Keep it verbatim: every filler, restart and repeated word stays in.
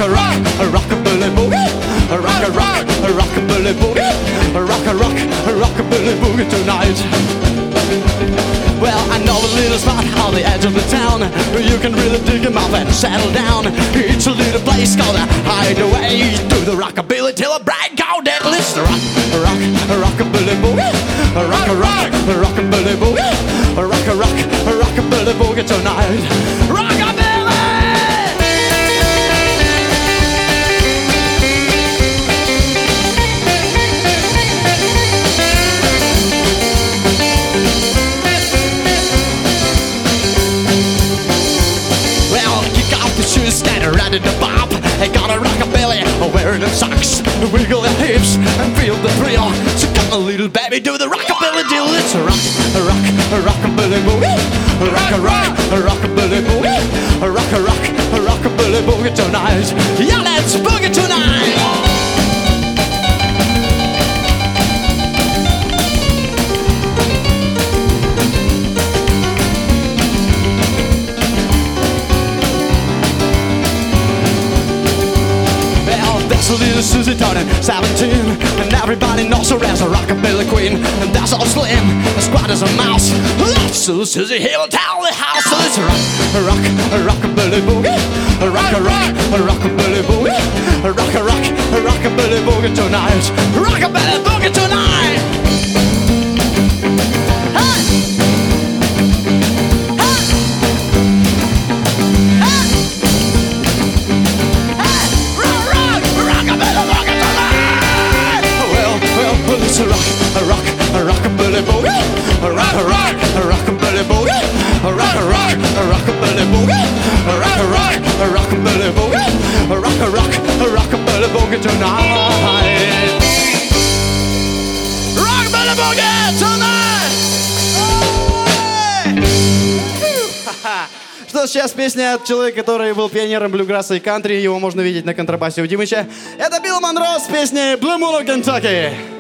a rock, a rockabilly boogie, a rock a rock, a rockabilly boogie, a rock a rock, a rockabilly boogie tonight. Well, I know a little spot on the edge of the town where you can really dig him up and settle down. It's a little place called a hideaway. Do the rockabilly till a break out day. Let's rock, a rock, a rockabilly boogie, a rock, a rock, a rockabilly boogie, a rock, a rock, a rockabilly boogie tonight. Rockabilly! Ready to bop, I got a rockabilly, wearing them socks, wiggle their hips and feel the thrill. So come on, little baby, do the rockabilly deal. It's a rock, a rock, a rockabilly boogie, a rock, a rock, a rockabilly boogie, a rock, a rock, a rockabilly boogie tonight. Yeah, let's boogie tonight. That's a little Susie Turner, seventeen, and everybody knows her as a rockabilly queen. And that's all slim, as quiet as a mouse. That's little Susie here will tell the house. So it's a rock, a rock, a rockabilly boogie, a rock, a rock, a rockabilly boogie, a rock, a rock, a rockabilly boogie tonight. Rockabilly boogie tonight. It's a rock, a rock, a rockabilly boogie, a rock, a rock, a rockabilly boogie, a rock, a rock, a rockabilly boogie, a rock, a rock, a rockabilly boogie, a rock, a rock, a rockabilly boogie tonight. Rockabilly boogie tonight. Что сейчас песня от человека, который был пионером блюграсса и кантри. Его можно видеть на контрабасе у Димыча. Это Билл Монро с песней Blue Moon of Kentucky.